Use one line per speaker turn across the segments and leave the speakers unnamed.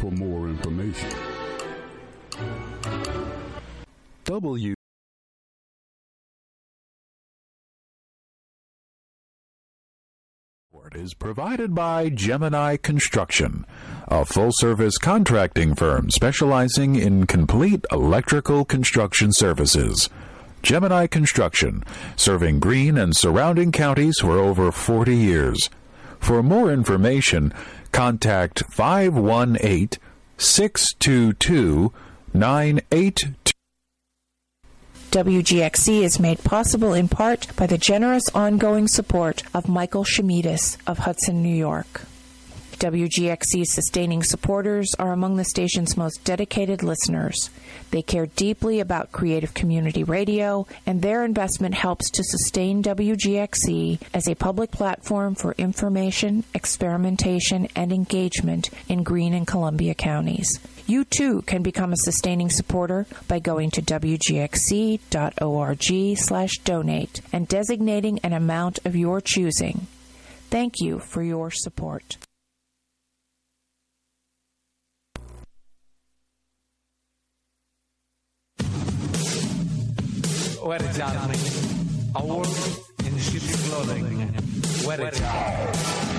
for more information.
Is provided by Gemini Construction, a full-service contracting firm specializing in complete electrical construction services. Gemini Construction, serving Greene and surrounding counties for over 40 years. For more information, contact 518-622-9822.
WGXC is made possible in part by the generous ongoing support of Michael Shemidis of Hudson, New York. WGXC's sustaining supporters are among the station's most dedicated listeners. They care deeply about creative community radio, and their investment helps to sustain WGXC as a public platform for information, experimentation, and engagement in Greene and Columbia counties. You, too, can become a sustaining supporter by going to wgxc.org/donate and designating an amount of your choosing. Thank you for your support.
Wear it, darling. I work in sheep's clothing. Wear it, darling.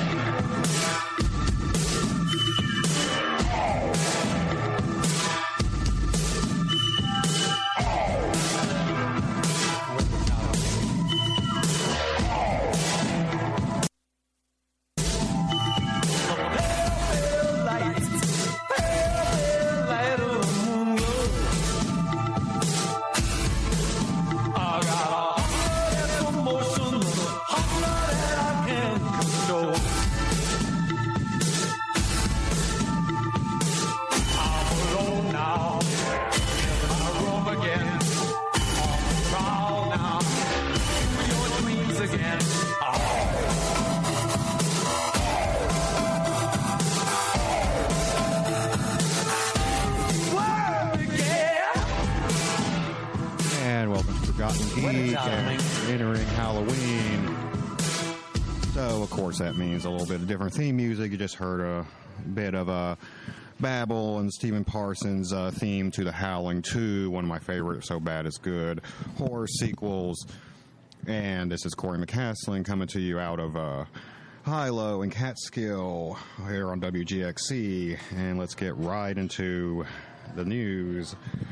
That means a little bit of different theme music. You just heard a bit of Babel and Stephen Parsons' theme to The Howling 2, one of my favorite So Bad It's Good horror sequels. And this is Corey McCaslin coming to you out of Hilo and Catskill here on WGXC. And let's get right into the news.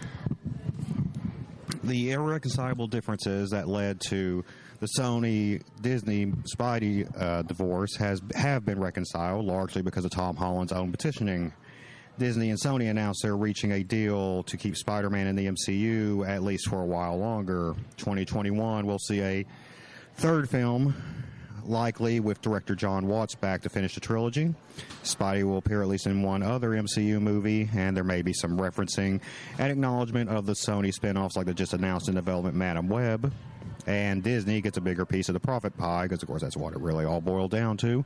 The irreconcilable differences that led to the Sony-Disney Spidey divorce have been reconciled, largely because of Tom Holland's own petitioning. Disney and Sony announced they're reaching a deal to keep Spider-Man in the MCU at least for a while longer. 2021, we'll see a third film, likely with director John Watts back to finish the trilogy. Spidey will appear at least in one other MCU movie, and there may be some referencing and acknowledgement of the Sony spinoffs like the just announced in development Madam Web. And Disney gets a bigger piece of the profit pie, because, of course, that's what it really all boiled down to.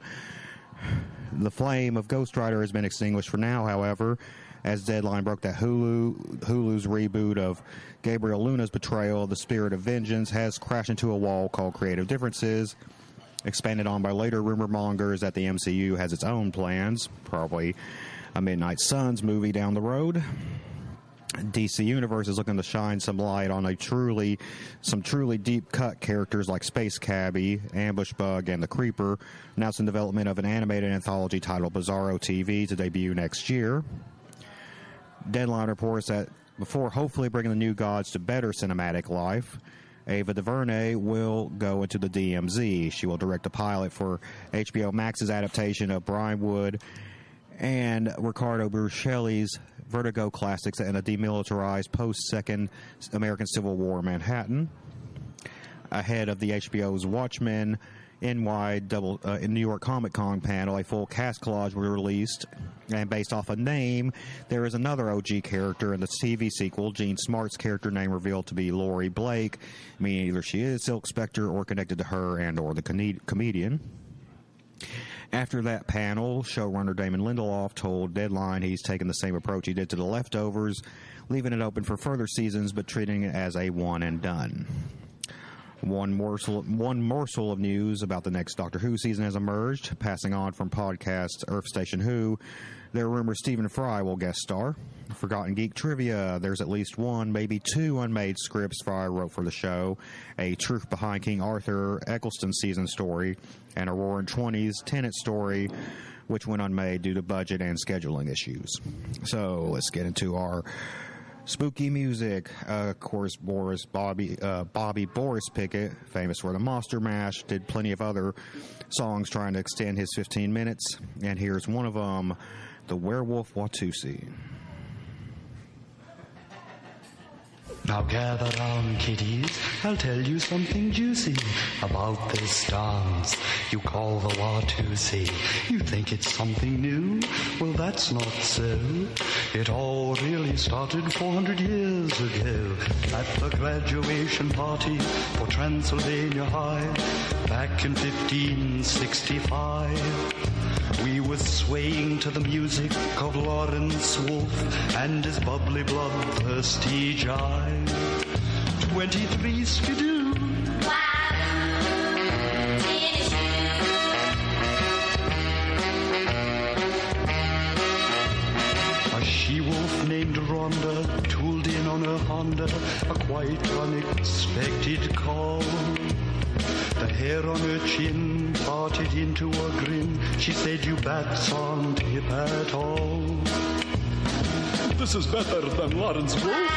The flame of Ghost Rider has been extinguished for now, however, as Deadline broke that Hulu's reboot of Gabriel Luna's portrayal of the Spirit of Vengeance has crashed into a wall called Creative Differences, expanded on by later rumor mongers that the MCU has its own plans, probably a Midnight Suns movie down the road. DC Universe is looking to shine some light on some truly deep-cut characters like Space Cabbie, Ambush Bug, and the Creeper, announcing development of an animated anthology titled Bizarro TV to debut next year. Deadline reports that before hopefully bringing the New Gods to better cinematic life, Ava DuVernay will go into the DMZ. She will direct a pilot for HBO Max's adaptation of Brian Wood and Ricardo Burchelli's Vertigo classics in a demilitarized post-Second American Civil War Manhattan. Ahead of the HBO's Watchmen in New York Comic Con panel, a full cast collage was released, and based off a name, there is another OG character in the TV sequel, Jean Smart's character name revealed to be Laurie Blake, meaning either she is Silk Spectre or connected to her and or the comedian. After that panel, showrunner Damon Lindelof told Deadline he's taken the same approach he did to The Leftovers, leaving it open for further seasons but treating it as a one and done. One morsel of news about the next Doctor Who season has emerged. Passing on from podcast Earth Station Who, there are rumors Stephen Fry will guest star. Forgotten Geek trivia, there's at least one, maybe two unmade scripts Fry wrote for the show. A Truth Behind King Arthur Eccleston season story, and a Roaring Twenties Tenet story, which went unmade due to budget and scheduling issues. So let's get into our spooky music. Of course, Bobby Boris Pickett, famous for the Monster Mash, did plenty of other songs trying to extend his 15 minutes. And here's one of them, The Werewolf Watusi.
Now gather round, kiddies, I'll tell you something juicy about this dance you call the Watusi. You think it's something new? Well, that's not so. It all really started 400 years ago at the graduation party for Transylvania High back in 1565. We were swaying to the music of Lawrence Wolfe and his bubbly, bloodthirsty jive. 23 skidoo. A she-wolf named Rhonda tooled in on her Honda, a quite unexpected call. The hair on her chin parted into a grin. She said, "You bats aren't hip at all. This is better than Lawrence Wolfe."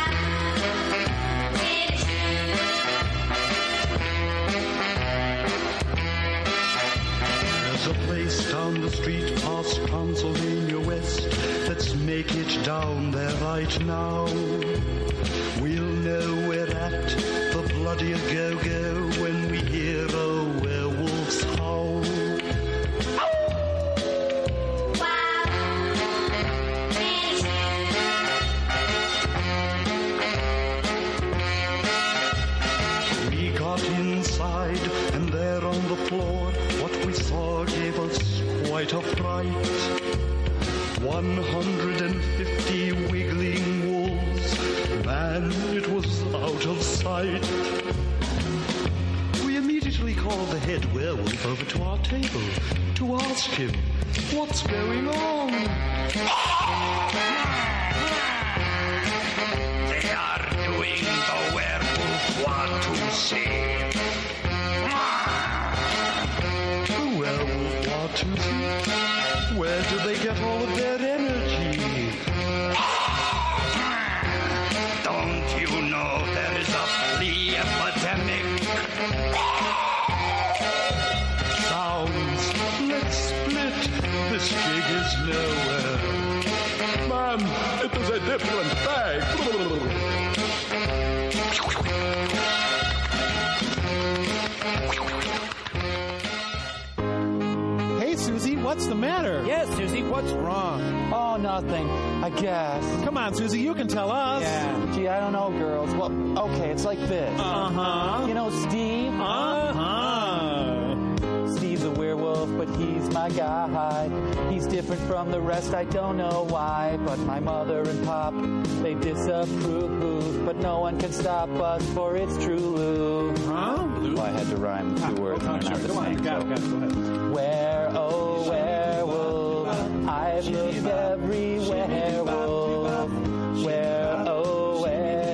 There's a place down the street past Transylvania West. Let's make it down there right now. We'll know we're at the bloody go-go when we hear a werewolf's howl. We got inside, and there on the floor, what we saw gave us quite a fright. 150 wiggling wolves. Man, it was out of sight. We immediately called the head werewolf over to our table to ask him, what's going on?
They are doing the werewolf Watusi.
The werewolf Watusi? Where do they get all of their energy?
Don't you know there is a flea epidemic?
Sounds. Let's split. This gig is nowhere.
Man, it is a different bag.
Hey, Susie, what's the matter?
Yes, Susie, what's wrong?
Oh, nothing, I guess.
Come on, Susie, you can tell us.
Yeah. Gee, I don't know, girls. Well, okay, it's like this.
Uh-huh.
You know Steve?
Uh-huh.
Steve's a werewolf, but he's my guy. He's different from the rest, I don't know why. But my mother and pop, they disapprove. But no one can stop us, for it's true, Lou.
Huh?
Well, I had to rhyme two words.
Oh, sure. Go on, got it, go ahead.
Where, oh, werewolf, I've looked everywhere, werewolf. Where, oh,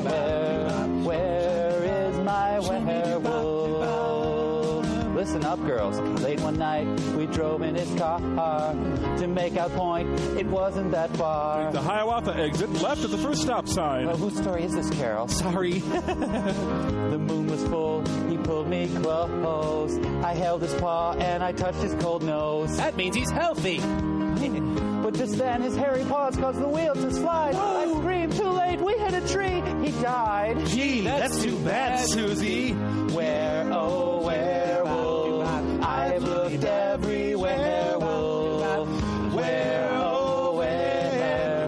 where is my werewolf? Listen up, girls. Late one night, we drove in his car to make our point. It wasn't that far.
Take the Hiawatha exit left at the first stop sign.
Well, whose story is this, Carol?
Sorry.
The moon was full. He pulled me close. I held his paw and I touched his cold nose.
That means he's healthy.
But just then his hairy paws caused the wheel to slide. I screamed, too late, we hit a tree. He died.
Gee, that's too bad, Susie.
Where, oh, werewolf, I've looked everywhere, werewolf. Where, oh, where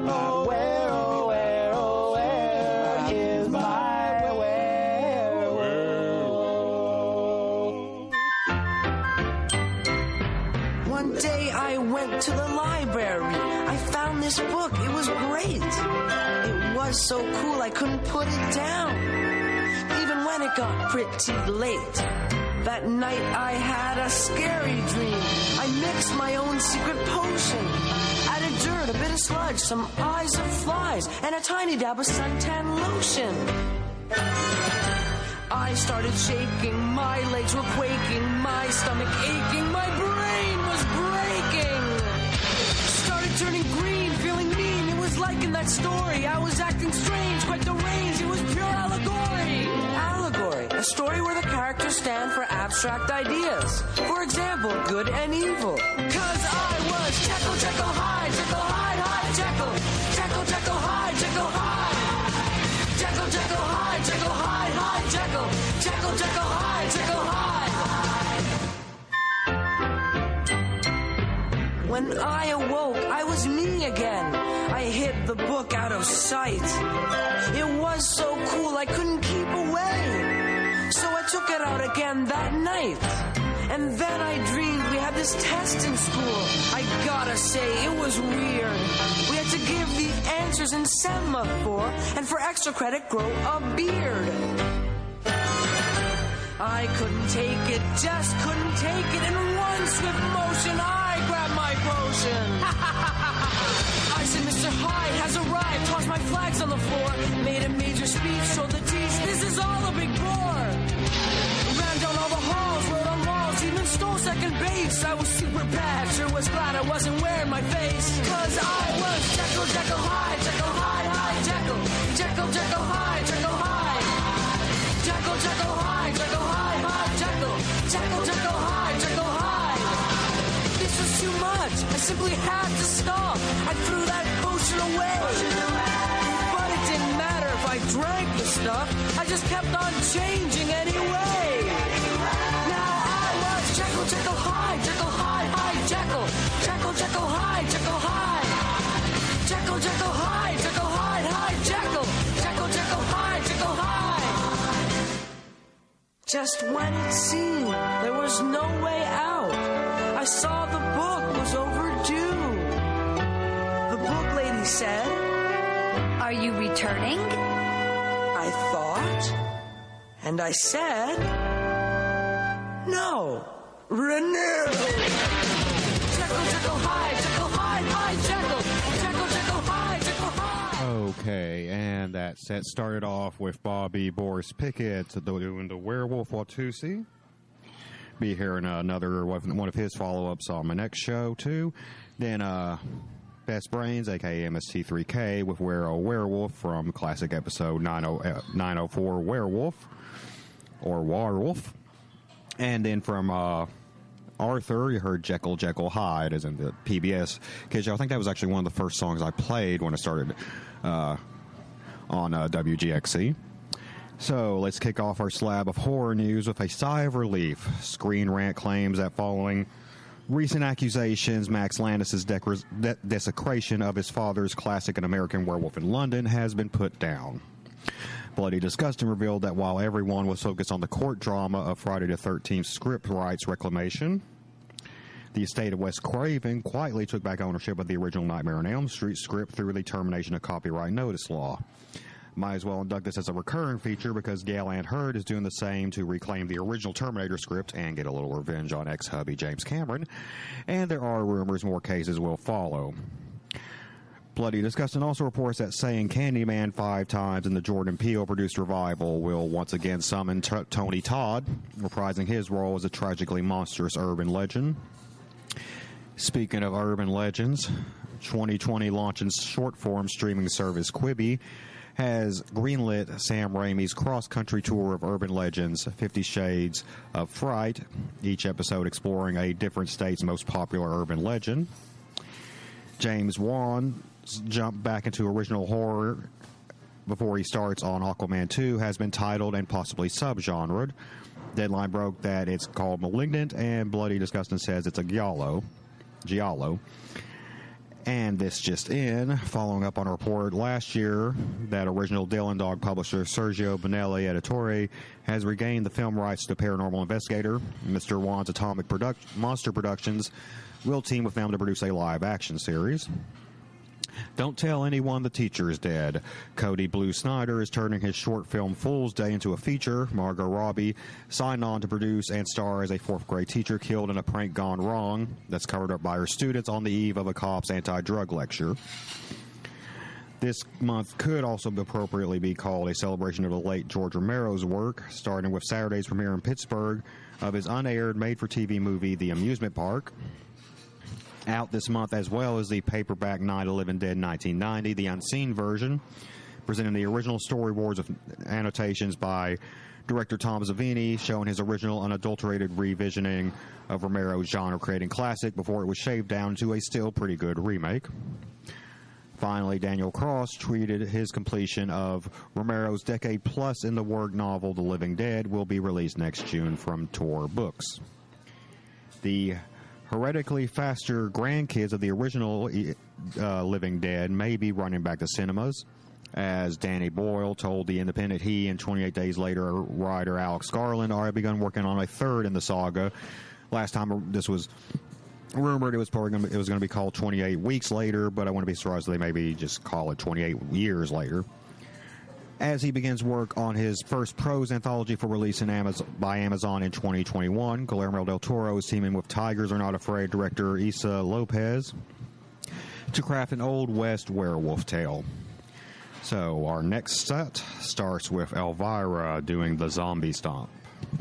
is my werewolf?
One day I went to the library. I found this book. It was great. It was so cool I couldn't put it down. Even when Then it got pretty late. That night I had a scary dream. I mixed my own secret potion. Added dirt, a bit of sludge, some eyes of flies, and a tiny dab of suntan lotion. I started shaking, my legs were quaking, my stomach aching, my brain was breaking. Started turning green, feeling mean, it was like in that story. I was acting strange, quite deranged, it was pure allegory. Allegory, a story where the characters stand for abstract ideas. For example, good and evil. 'Cause I was Jekyll, Jekyll, Hyde, Jekyll, Hyde, Hyde, Jekyll. Jekyll, Jekyll, Hyde, Jekyll, Hyde. Jekyll, Jekyll, Hyde, Jekyll, Hyde, Hyde, Jekyll. Jekyll, Jekyll, Hyde, Jekyll, Hyde. When I awoke, I was me again. I hid the book out of sight. It was so cool I couldn't keep away. So I took it out again that night. And then I dreamed we had this test in school. I gotta say, it was weird. We had to give the answers in semaphore, and for extra credit, grow a beard. I couldn't take it, just couldn't take it. In one swift motion, I grabbed my potion. I said, Mr. Hyde has arrived, tossed my flags on the floor, made a major speech, showed the teach, this is all a big bore. Ran down all the halls, wrote on walls, even stole second base. I was super bad, sure was glad I wasn't wearing my face. 'Cause I was Jekyll, Jekyll, Hyde, Jekyll, Hyde, Hyde, Jekyll. Jekyll, Jekyll, Hyde, Jekyll, Hyde. Jekyll, Jekyll, Hyde, Jekyll, Hyde, Hyde, Jekyll. Jekyll, Jekyll, Hyde, Jekyll, Hyde. This was too much, I simply had to stop. I threw that potion away. But it didn't matter if I drank the stuff, I just kept on changing anyway. Now I was Jekyll, Jekyll, Hyde, Jekyll, Hyde, Hyde, Jekyll. Jekyll, Jekyll, Hyde, Jekyll, Hyde. Jekyll, Jekyll, Hyde, Jekyll, Hyde, Hyde, Jekyll. Jekyll, Jekyll, Hyde, Jekyll, Hyde. Just when it seemed there was no way out, I saw the book was overdue. The book lady said,
"Are you returning?"
I thought, and I said, "No, renew." Jekyll, Jekyll, Hyde, Jekyll, Hyde, Hyde, Jekyll. Jekyll, Jekyll, Hyde, Jekyll, Hyde.
Okay, and that set started off with Bobby Boris Pickett doing the Werewolf Watusi. Be hearing another one of his follow-ups on my next show, too. Then, Best Brains, a.k.a. MST3K, with Where a Werewolf from classic episode 904 Werewolf, or Warwolf. And then from Arthur, you heard Jekyll, Jekyll, Hyde, as in the PBS. Because I think that was actually one of the first songs I played when I started on WGXC. So let's kick off our slab of horror news with a sigh of relief. Screen Rant claims that following recent accusations, Max Landis' desecration of his father's classic An American Werewolf in London has been put down. Bloody Disgusting revealed that while everyone was focused on the court drama of Friday the 13th script rights reclamation, the estate of Wes Craven quietly took back ownership of the original Nightmare on Elm Street script through the termination of copyright notice law. Might as well induct this as a recurring feature because Gale Ann Hurd is doing the same to reclaim the original Terminator script and get a little revenge on ex-hubby James Cameron. And there are rumors more cases will follow. Bloody Disgusting also reports that saying Candyman 5 times in the Jordan Peele-produced revival will once again summon Tony Todd, reprising his role as a tragically monstrous urban legend. Speaking of urban legends, 2020 launching short-form streaming service Quibi has greenlit Sam Raimi's cross-country tour of urban legends, 50 Shades of Fright, each episode exploring a different state's most popular urban legend. James Wan's jump back into original horror before he starts on Aquaman 2 has been titled and possibly subgenred. Deadline broke that it's called Malignant, and Bloody Disgusting says it's a giallo. And this just in, following up on a report last year that original Dylan Dog publisher Sergio Bonelli Editore has regained the film rights to Paranormal Investigator. Mr. Wan's Atomic Monster Productions will team with them to produce a live-action series. Don't Tell Anyone the Teacher is Dead. Cody Blue Snyder is turning his short film Fool's Day into a feature. Margot Robbie signed on to produce and star as a fourth-grade teacher killed in a prank gone wrong that's covered up by her students on the eve of a cop's anti-drug lecture. This month could also appropriately be called a celebration of the late George Romero's work, starting with Saturday's premiere in Pittsburgh of his unaired made-for-TV movie The Amusement Park. Out this month, as well as the paperback Night of the Living Dead 1990, the unseen version, presenting the original storyboards of annotations by director Tom Savini, showing his original unadulterated revisioning of Romero's genre-creating classic before it was shaved down to a still pretty good remake. Finally, Daniel Cross tweeted his completion of Romero's decade-plus in the work novel The Living Dead will be released next June from Tor Books. The heretically faster grandkids of the original Living Dead may be running back to cinemas. As Danny Boyle told The Independent, he and 28 Days Later writer Alex Garland already begun working on a third in the saga. Last time this was rumored, it was going to be called 28 Weeks Later, but I wouldn't be surprised if they maybe just call it 28 Years Later. As he begins work on his first prose anthology for release by Amazon in 2021, Guillermo del Toro is teaming with Tigers Are Not Afraid director Issa Lopez to craft an Old West werewolf tale. So our next set starts with Elvira doing the zombie stomp.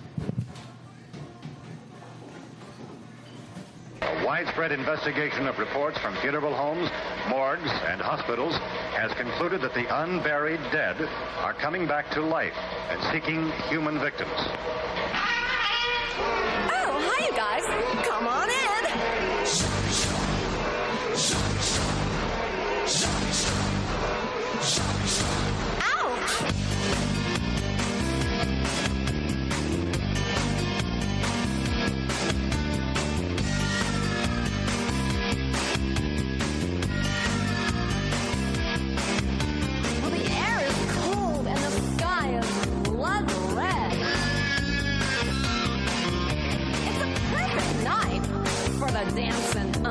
A widespread investigation of reports from funeral homes, morgues, and hospitals has concluded that the unburied dead are coming back to life and seeking human victims.
Oh, hi, you guys. Come on in. Ouch! Dancing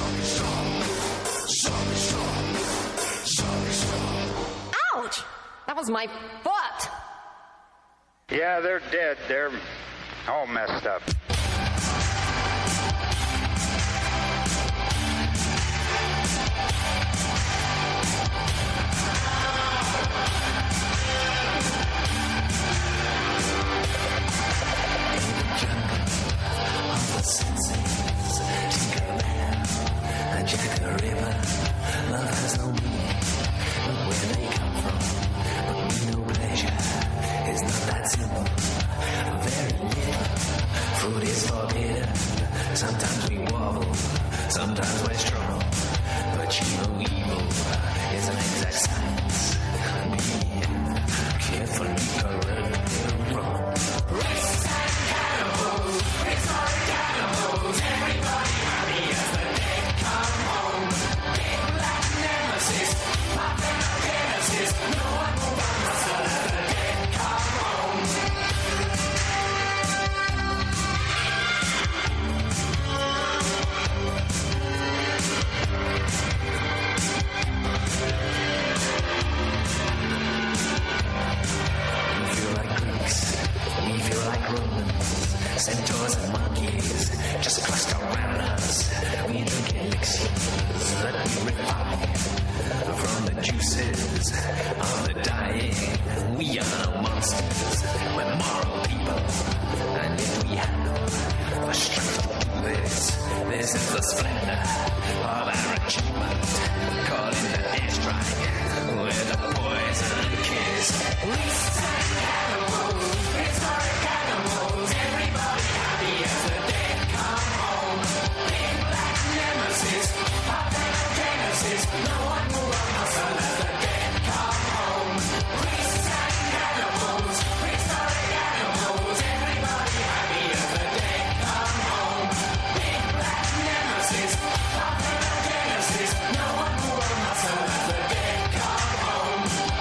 Ouch! That was my foot.
Yeah, they're dead. They're all messed up.
Jack the Ripper, love has no meaning, but where they come from, but we know pleasure is not that simple. Very little food is forbidden. Sometimes we wobble, sometimes we're strong, but you know evil is an exact science. Be carefully correct and wrong. Racists and cannibals, prehistoric animals, everybody happy as the dead come home. Big black nemesis, parthenogenesis, no one will run hustle as the dead come home. We feel like Greeks, we feel like Romans, centaurs and monkeys just cluster around us. We drink elixirs that we refine from the juices of the dying. We are no monsters, we're moral people, and if we have the strength to do this, this is the splendor of our achievement. Call it an airstrike with a poison kiss. Racists and cannibals, prehistoric animals, everybody happy as the dead come home. Big black nemesis, parthenogenesis, no one will run hustle as the dead come home. Racists and cannibals, prehistoric animals, everybody happy as the dead come home. Big black nemesis, parthenogenesis, no one will run hustle as the dead come home.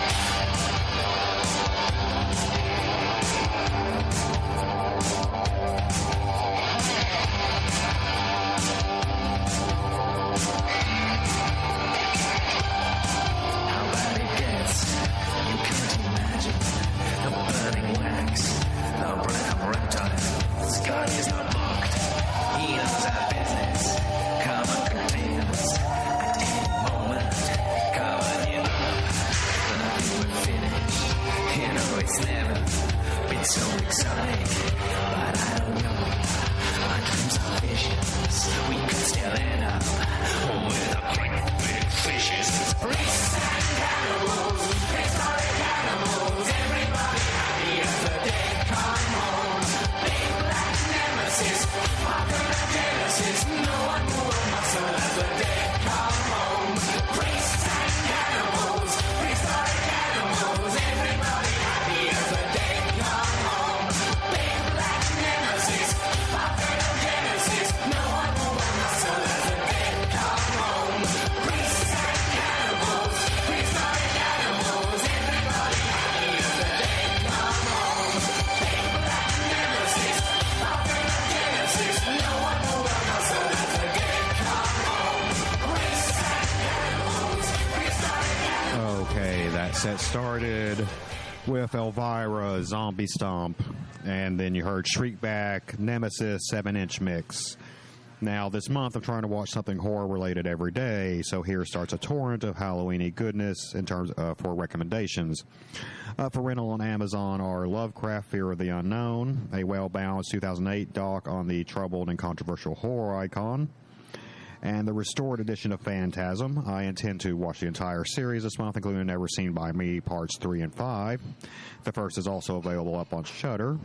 How bad it gets, you can't imagine. The burning wax, the breath of reptiles. God is not mocked, he knows our business. Come and contain us at any moment. Covered in love, nothing will finish. You know it's never been so exotic, but I don't know. Our dreams are vicious, we could still end up with a great big fishes. Racists and cannibals, prehistoric animals, everybody happy as the dead come home. Big black nemesis, parthenogenesis, no one will run hustle as the dead come home. Racists and cannibals, prehistoric animals, everybody happy as the dead come home. Big black nemesis, parthenogenesis, no one will run hustle as the dead come home. Racists and cannibals, prehistoric animals, everybody happy as the dead come home. Big black nemesis, parthenogenesis, no one will run hustle as the dead come home. Racists and cannibals, prehistoric animals.
Okay, that set started with Elvira, Zombie Stomp, and then you heard Shriekback, Nemesis, 7-inch mix. Now, this month I'm trying to watch something horror-related every day, so here starts a torrent of Halloween-y goodness in terms for recommendations. For rental on Amazon are Lovecraft, Fear of the Unknown, a well-balanced 2008 doc on the troubled and controversial horror icon, and the restored edition of Phantasm. I intend to watch the entire series this month, including Never Seen by Me, parts 3 and 5. The first is also available up on Shudder.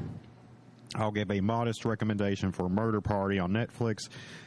I'll give a modest recommendation for Murder Party on Netflix,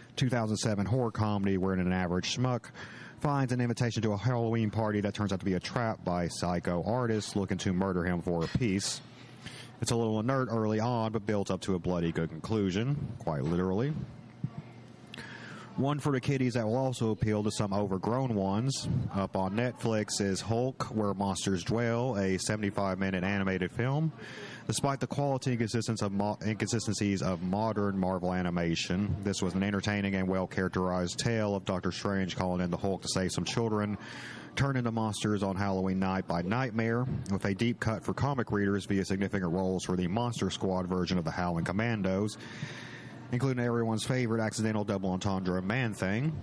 2007 horror comedy wherein an average schmuck finds an invitation to a Halloween party that turns out to be a trap by psycho artists looking to murder him for a piece. It's a little inert early on, but builds up to a bloody good conclusion, quite literally. One for the kiddies that will also appeal to some overgrown ones. Up on Netflix is Hulk, Where Monsters Dwell, a 75-minute animated film. Despite the quality and inconsistencies of modern Marvel animation, this was an entertaining and well-characterized tale of Doctor Strange calling in the Hulk to save some children turned into monsters on Halloween night by Nightmare, with a deep cut for comic readers via significant roles for the Monster Squad version of the Howling Commandos, including everyone's favorite accidental double entendre Man-Thing.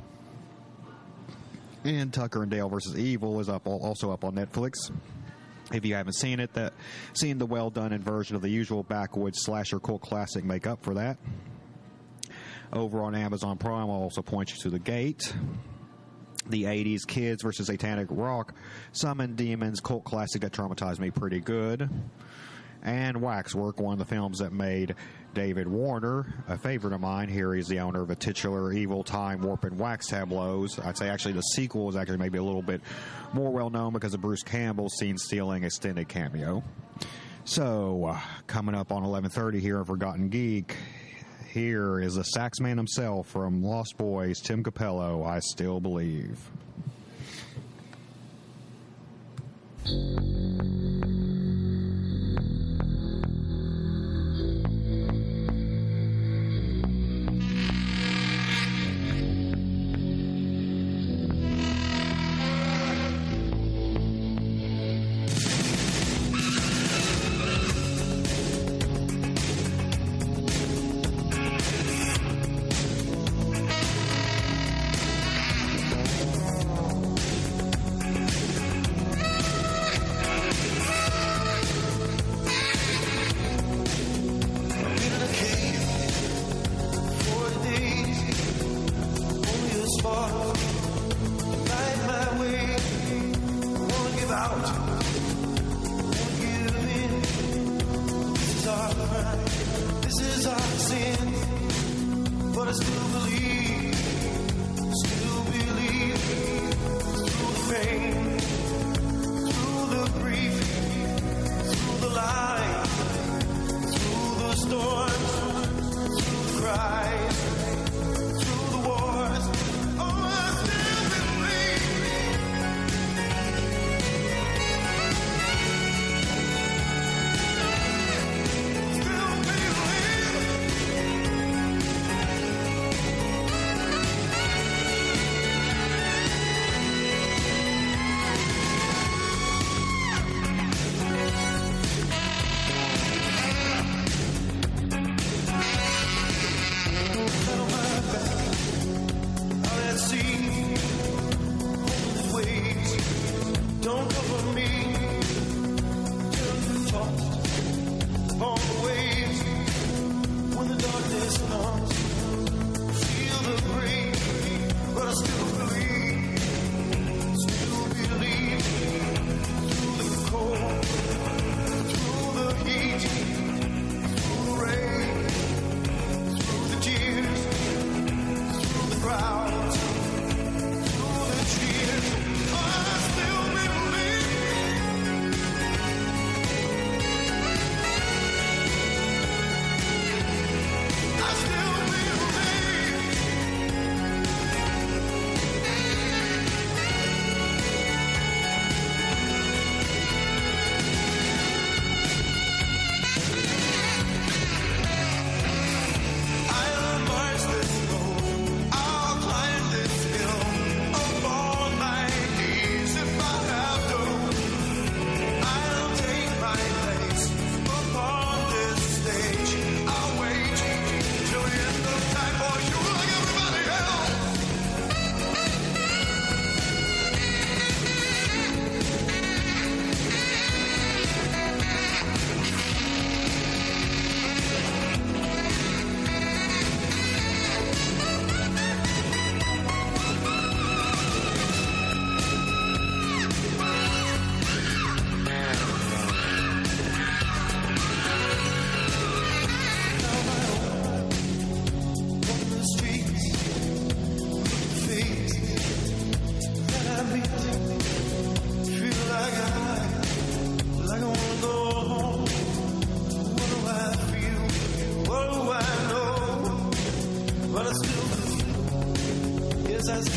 And Tucker and Dale vs. Evil is also up on Netflix. If you haven't seen it, seeing the well-done version of the usual backwoods slasher cult classic make up for that. Over on Amazon Prime, I'll also point you to The Gate. The 80s Kids vs. Satanic Rock Summon Demons cult classic that traumatized me pretty good. And Waxwork, one of the films that made David Warner a favorite of mine. Here he's the owner of a titular evil time warp and wax tableaus. I'd say actually the sequel is actually maybe a little bit more well known because of Bruce Campbell's scene stealing extended cameo. So coming up on 11:30 here on Forgotten Geek, here is the saxman himself from Lost Boys, Tim Capello, I Still Believe.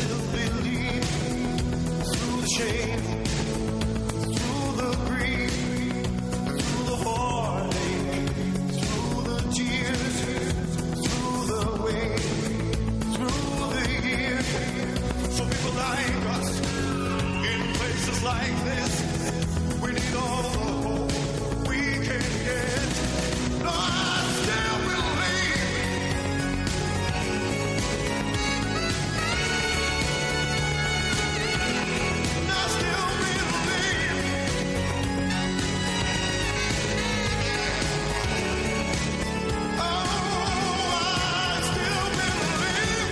still believe through the shame, through the grief, through the heartache, through the tears, through the way, through the years. So people like us in places like this, we need all the hope we can get. No, I still believe. I still believe. Oh, I still believe.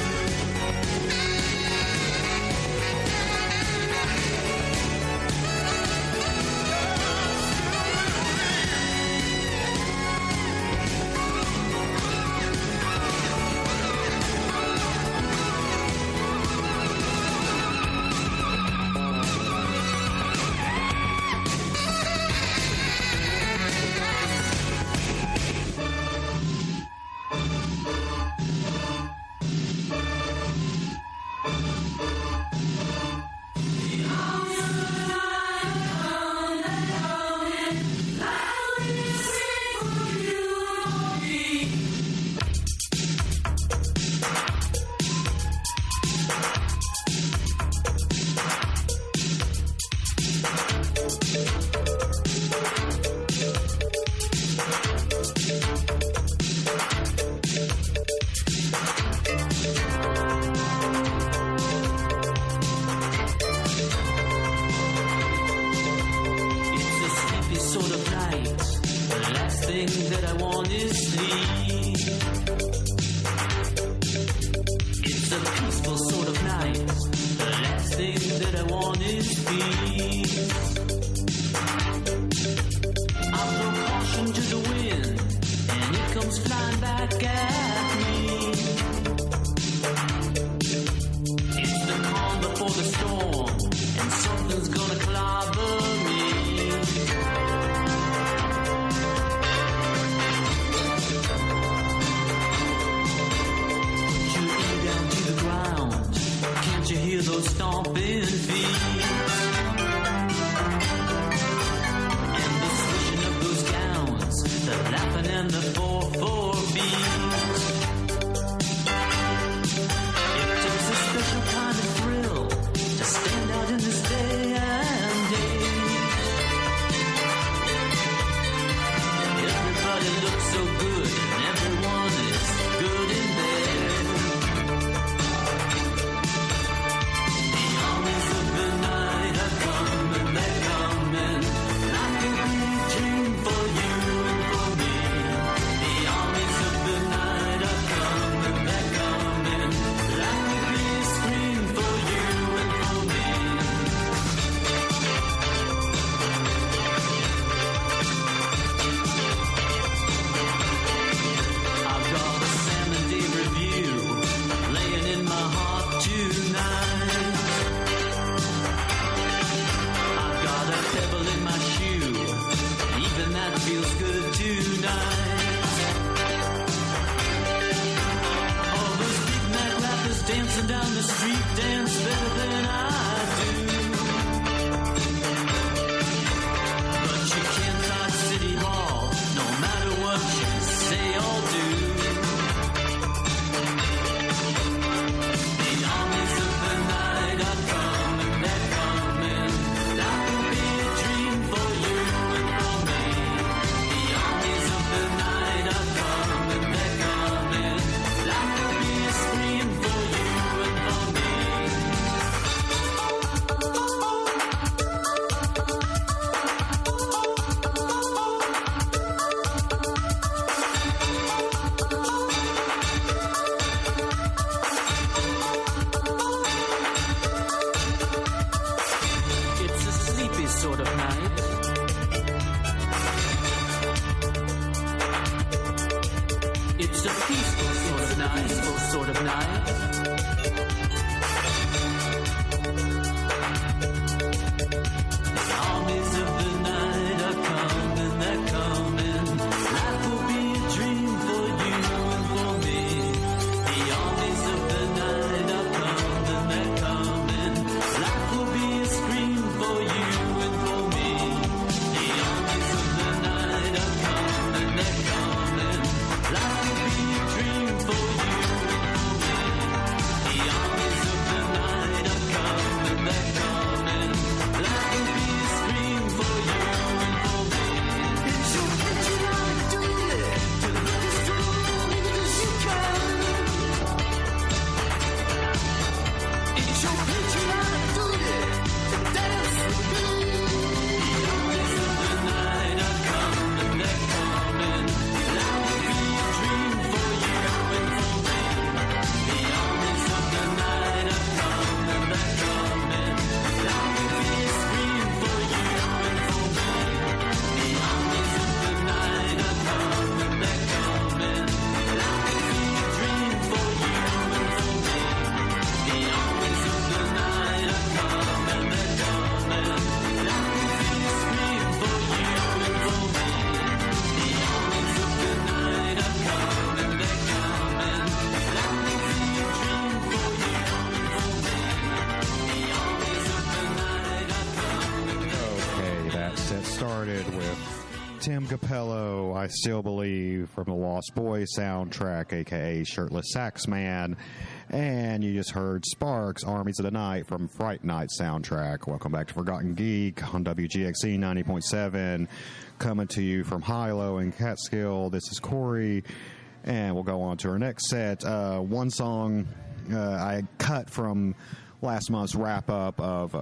started with Tim Capello, I Still Believe, from the Lost Boys soundtrack, a.k.a. Shirtless Sax Man. And you just heard Sparks, Armies of the Night, from Fright Night soundtrack. Welcome back to Forgotten Geek on WGXC 90.7. Coming to you from Hilo and Catskill. This is Corey. And we'll go on to our next set. One song I cut from last month's wrap-up of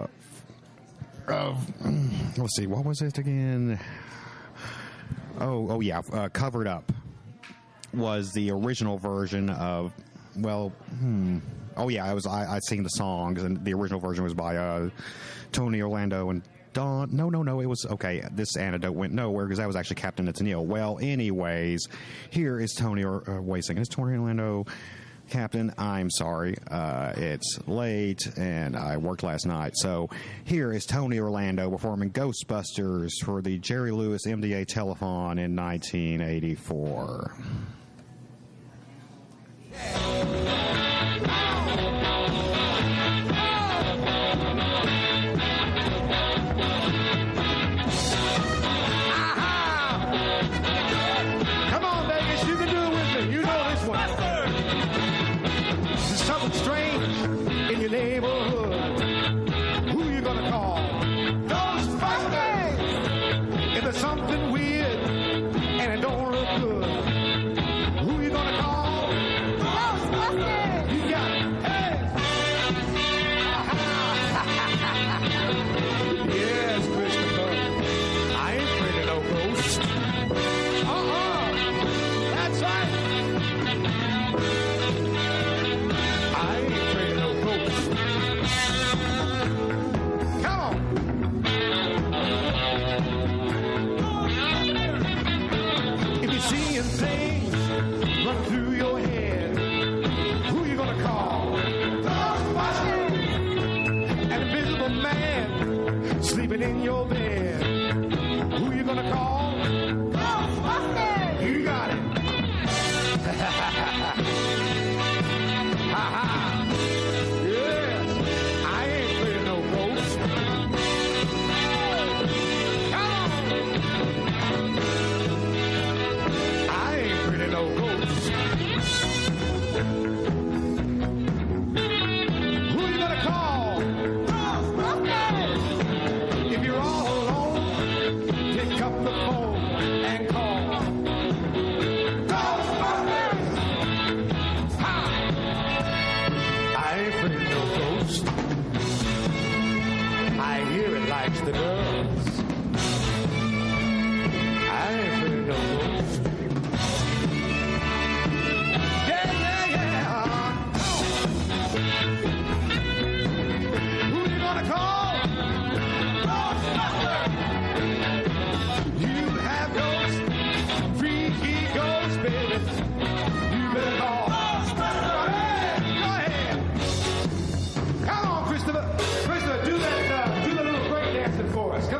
let's see, what was it again? Covered Up was the original version of, I'd seen the songs, and the original version was by Tony Orlando and Don. No, it was, okay, this anecdote went nowhere because that was actually Captain Tennille. Well, anyways, here is Tony, wait a second, is Tony Orlando Captain? I'm sorry, it's late and I worked last night. So here is Tony Orlando performing Ghostbusters for the Jerry Lewis MDA Telethon in 1984.
Come on, Vegas, you can do it with me. You know this one. There's something strange in your neighborhood. Who you gonna call? Ghostbusters! If there's something weird and it don't look good, who you gonna call? Ghostbusters! You got it. Hey! Yes, Christopher. I ain't afraid of no ghost. That's right. I ain't afraid of no ghost. Come on. If you're seeing things run through your head, who you gonna call? Ghostbusters! An invisible man sleeping in your bed, who you gonna call? Ghostbusters! You got it. Yes, I ain't afraid of no ghost. Come on. I ain't afraid of no ghost. Who you gonna call? Ghostbusters! If you're all alone, pick up the phone and call Ghostbusters! Ha! I ain't afraid of no ghost. I hear it likes the girls. I ain't afraid of no ghost. Yeah. Who you gonna call? Ghostbusters! You have ghosts, freaky ghosts, baby. You better call Ghostbusters! Go ahead. Come on, Christopher. Christopher, do the little break dancing for us. Come on.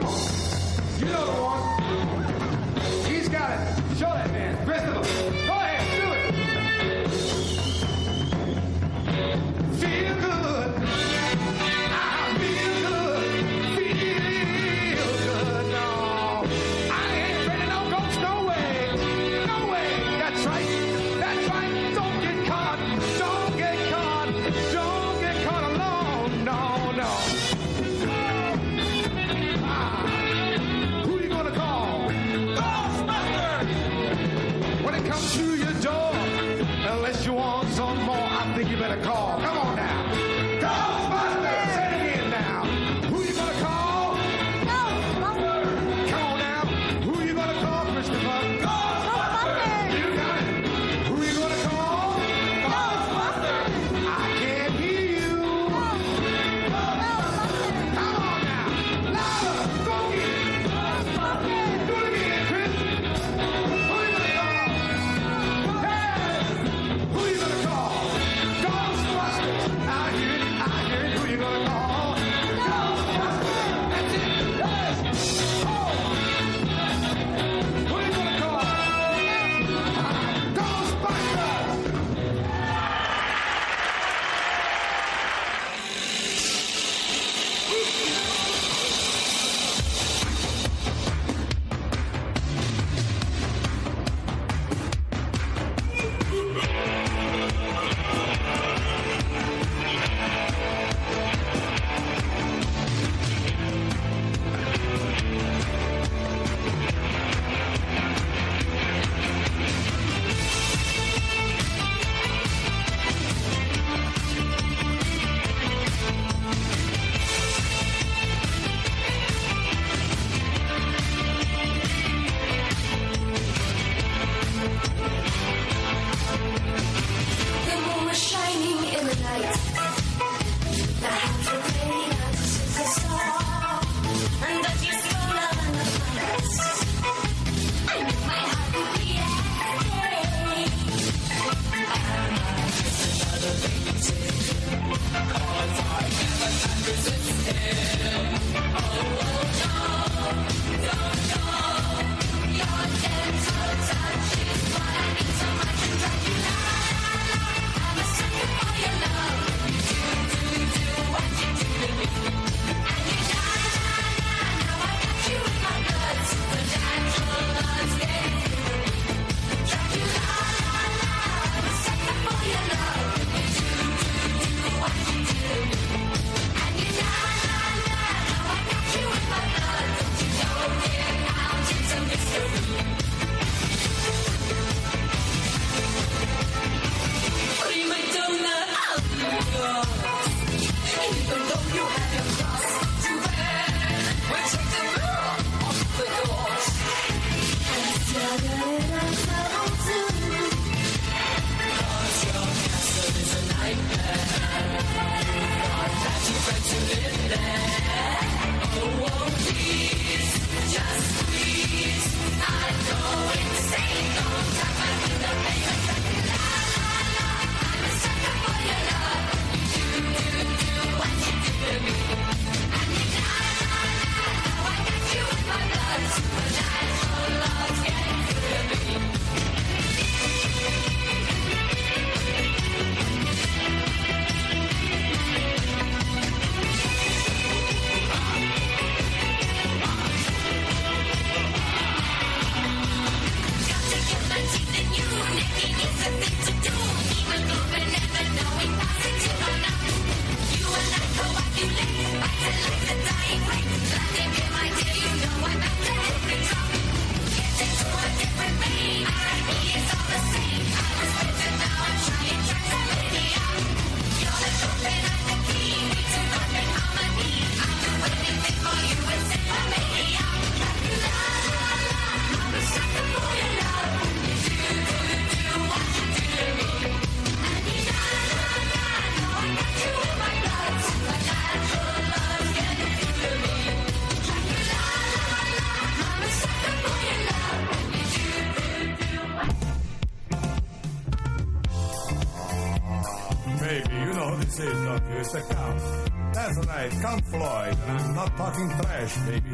It's the Count. That's right, Count Floyd, and I'm not talking trash, baby.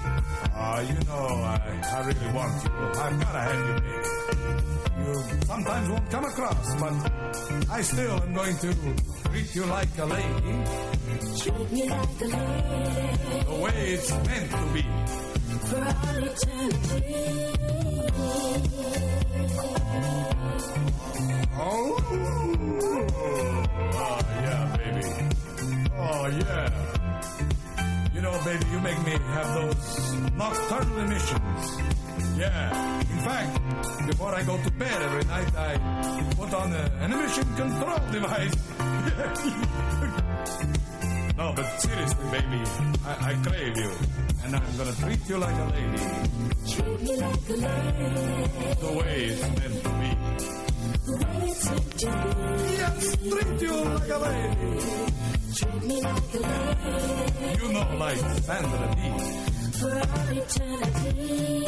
You know, I really want you. I've gotta have you, baby. You sometimes won't come across, but I still am going to treat you like a lady.
Treat me like a lady.
The way it's meant to be.
For all eternity.
Oh, yeah, baby. Oh, yeah. You know, baby, you make me have those nocturnal emissions. Yeah. In fact, before I go to bed every night, I put on an emission control device. No, but seriously, baby, I crave you. And I'm gonna treat you like a lady.
Treat me like a lady.
The way it's meant to be.
The way it's meant to be.
Yes, treat you like a lady.
Treat me like a lady.
You know, like Sandra Dee.
For all eternity.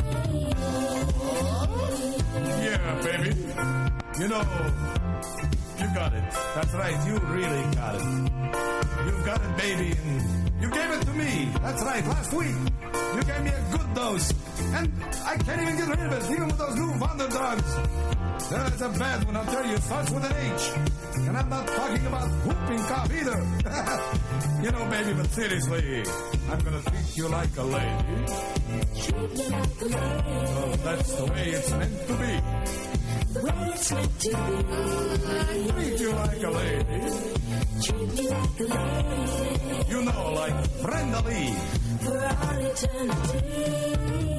Yeah, baby. You know, you got it. That's right, you really got it. You got it, baby, and you gave it to me. That's right, last week. You gave me a good dose. And I can't even get rid of it, even with those new Wonder drugs. It's a bad one, I'll tell you. It starts with an H. And I'm not talking about whooping cough either. You know, baby, but seriously, I'm going to treat you like a lady.
Treat me like a lady.
So that's the way it's meant to be.
The way it's meant to be.
Treat you like a lady.
Treat me like a lady.
You know, like Brenda Lee.
For all eternity.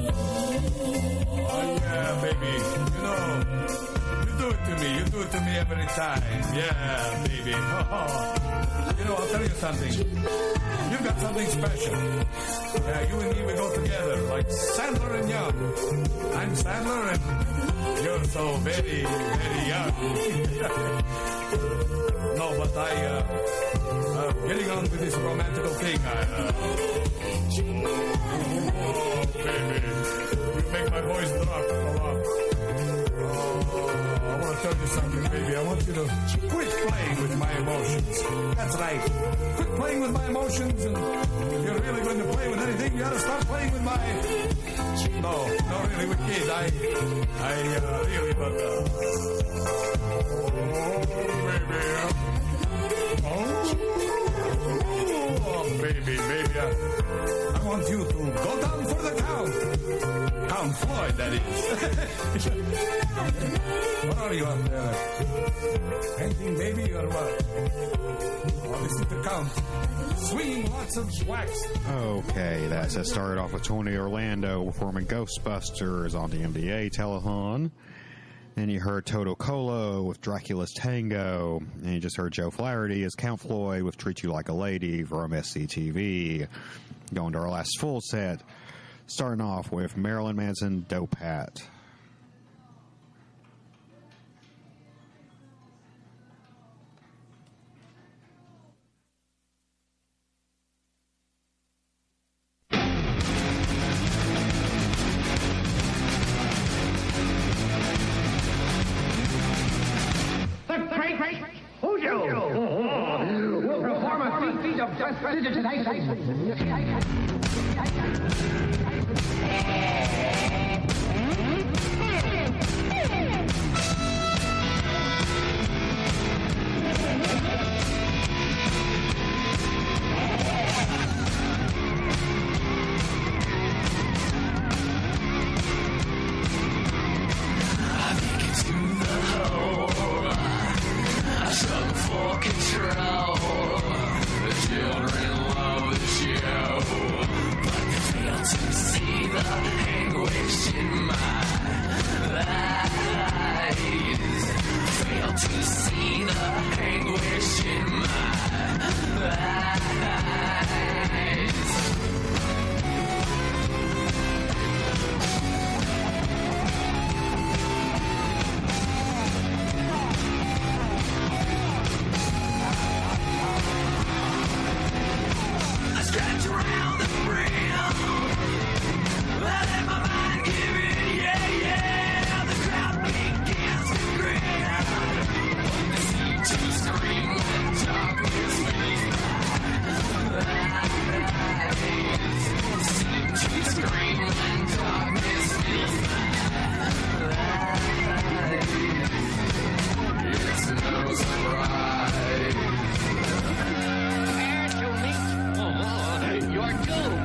Oh, yeah, baby. You know, you do it to me. You do it to me every time. Yeah, baby. You know, I'll tell you something. You've got something special. Yeah, you and me, we go together like Sandler and Young. I'm Sandler and you're so very, very young. No, but getting on with this romantical thing, baby, you make my voice drop a lot. I want to tell you something, baby. I want you to quit playing with my emotions. That's right. Quit playing with my emotions, and if you're really going to play with anything, you got to start playing with my... No, not really with kids. I really, but... baby. I want you to go down for the count. Count Floyd, that is. What are you up there? Painting baby or what? Oh, this is the count. Swinging lots of wax.
Okay, that's it. Started off with Tony Orlando performing Ghostbusters on the MDA telethon. Then you heard Toto Colo with Dracula's Tango. And you just heard Joe Flaherty as Count Floyd with Treat You Like a Lady from SCTV. Going to our last full set. Starting off with Marilyn Manson, Dope Hat.
We'll perform a feat of prestidigitation.
Control. The children love the show, but they fail to see the anguish in my eyes. Fail to see the anguish in my eyes. Scratch around the brim. Let my mind give in, yeah. The crowd begins to grin. They seem to scream when darkness fills my eyes. Seem to scream when darkness fills my eyes. It's no surprise. You're doomed.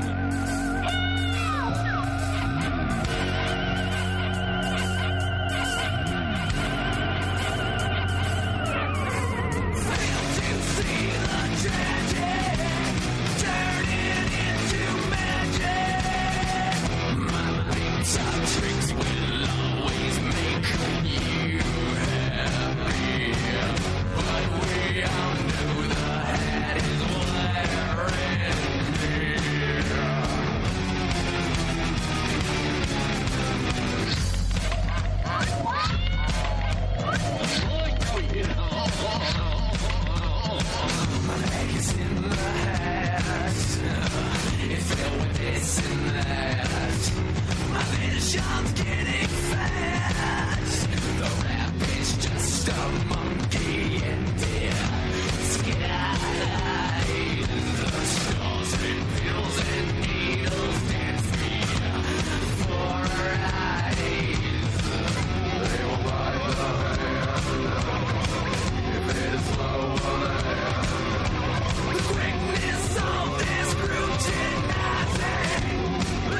Fail to see the tragic, turn it into magic. My big top tricks will always make you happy, but we all know the hat is wearing. My leg is in the hat. It's filled with this and that. My vision's getting fat. The rap is just a monkey in their skies. The stars and pills and needles dance me for eyes. They will bite the hand if it is slow on the hand. The quickness of this scrutinizing.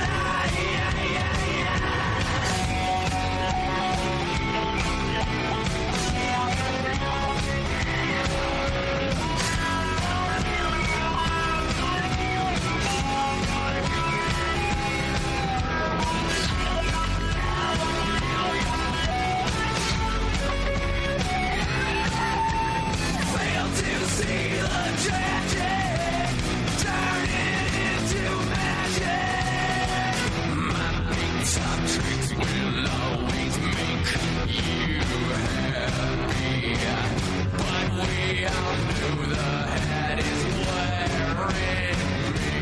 Fail to see the tragic, turn it into magic. My big top tricks will always make you happy, but we all know the hat is wearing me.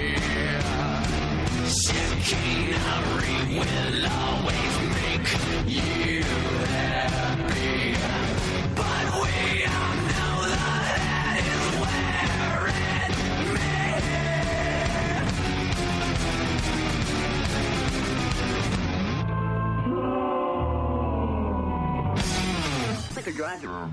Chicanery will always make you happy, but we all know the hat is wearing me.
Dracula.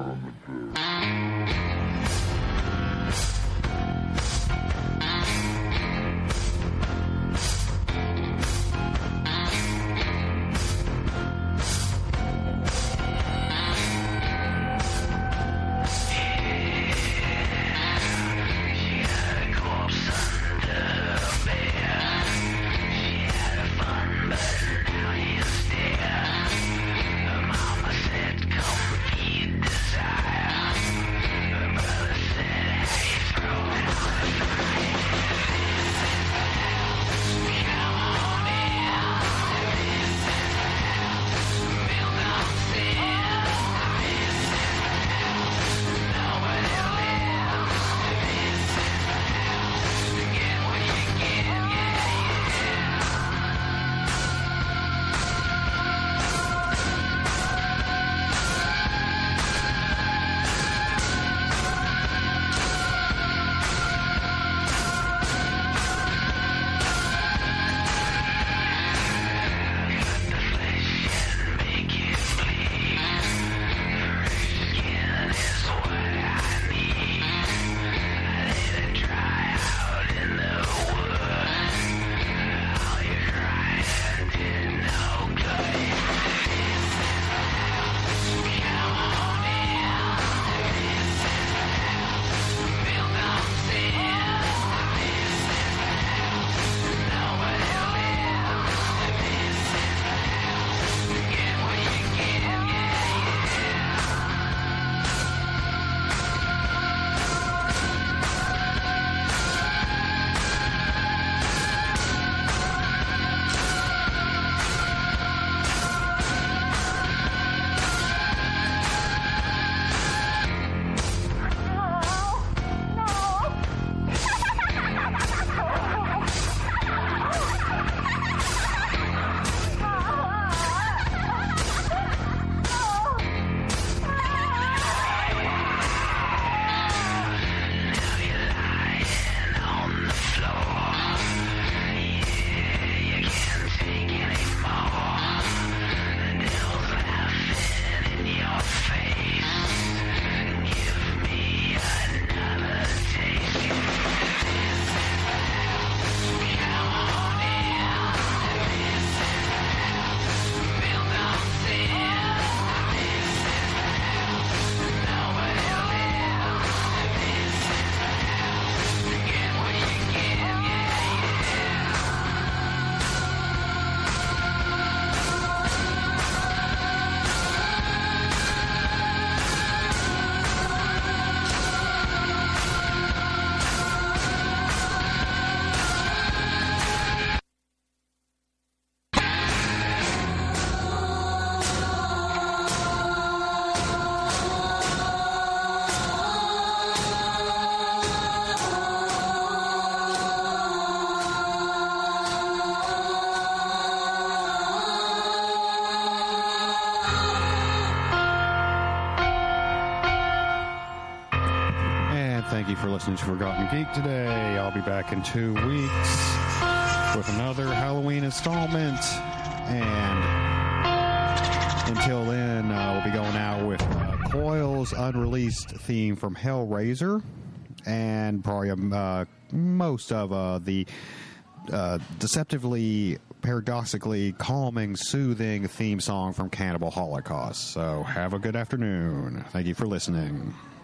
Thank you for listening to Forgotten Geek today. I'll be back in 2 weeks with another Halloween installment. And until then, we'll be going out with Coil's unreleased theme from Hellraiser and probably most of the deceptively, paradoxically calming, soothing theme song from Cannibal Holocaust. So have a good afternoon. Thank you for listening.